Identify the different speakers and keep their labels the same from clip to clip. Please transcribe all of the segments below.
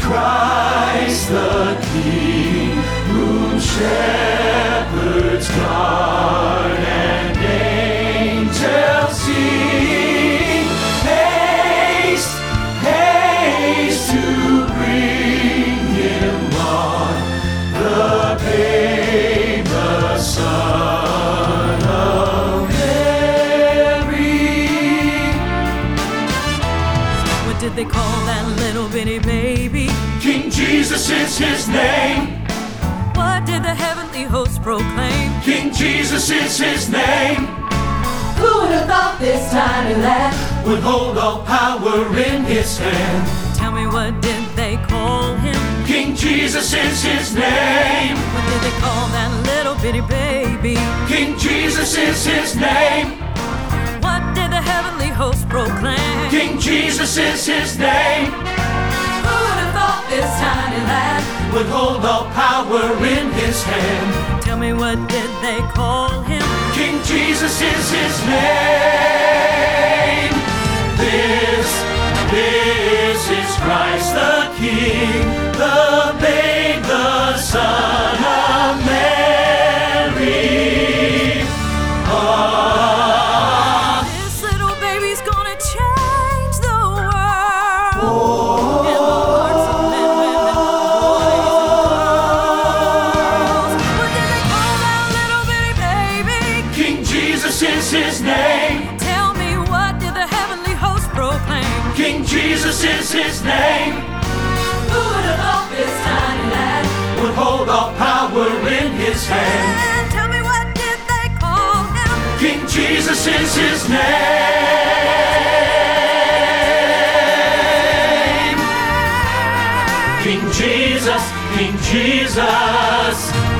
Speaker 1: Christ the King, whom shepherds guard and angels sing. Haste, haste to bring him on, the babe, the Son of Mary.
Speaker 2: What did they call that little bitty baby?
Speaker 1: King Jesus is his name.
Speaker 2: What did the heavenly host proclaim?
Speaker 1: King Jesus is his name.
Speaker 3: Who would have thought this tiny lad
Speaker 1: Would hold all power in his hand.
Speaker 2: Tell me, what did they call him?
Speaker 1: King Jesus is his name.
Speaker 2: What did they call that little bitty baby?
Speaker 1: King Jesus is his name.
Speaker 2: What did the heavenly host proclaim?
Speaker 1: King Jesus is his name.
Speaker 3: Who would have thought this tiny lad
Speaker 1: Would hold all power in his hand.
Speaker 2: Tell me, what did they call him?
Speaker 1: King Jesus is his name. This is Christ the King, the babe, the Son of Mary.
Speaker 2: This little baby's gonna change the world. In the hearts of men, women, boys, and girls. What did they call that little bitty baby?
Speaker 1: King Jesus is his name.
Speaker 2: Tell me, what did the heavenly host proclaim?
Speaker 1: King Jesus is his name.
Speaker 3: Who would have thought this tiny lad
Speaker 1: Would hold all power in his hand.
Speaker 2: And tell me, what did they call him?
Speaker 1: King Jesus is his name. King Jesus, King Jesus.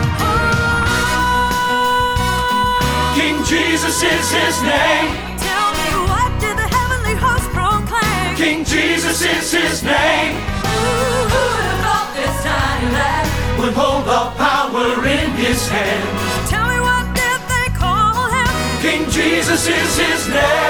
Speaker 1: King Jesus is his name.
Speaker 2: Tell me, what did the heavenly host proclaim?
Speaker 1: King Jesus is his name.
Speaker 3: Who would have thought this tiny lad
Speaker 1: Would hold all power in his hand.
Speaker 2: Tell me, what did they call him?
Speaker 1: King Jesus is his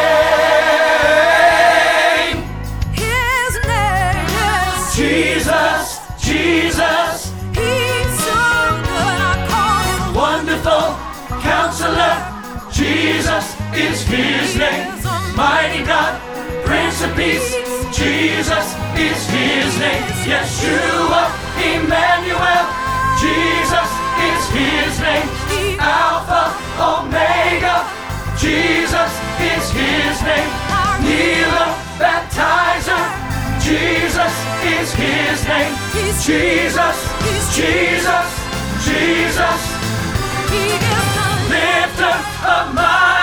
Speaker 1: name.
Speaker 2: His name is
Speaker 1: Jesus, Jesus,
Speaker 2: He's so good, I call him
Speaker 1: Wonderful Counselor. Jesus is his name. Mighty God, Prince of Peace. Jesus is his name. Yeshua, Emmanuel. Jesus is his name. Alpha, Omega. Jesus is his name. Healer, Baptizer. Jesus is his name. Jesus, Jesus, Jesus.
Speaker 2: He is the
Speaker 1: Lifter of my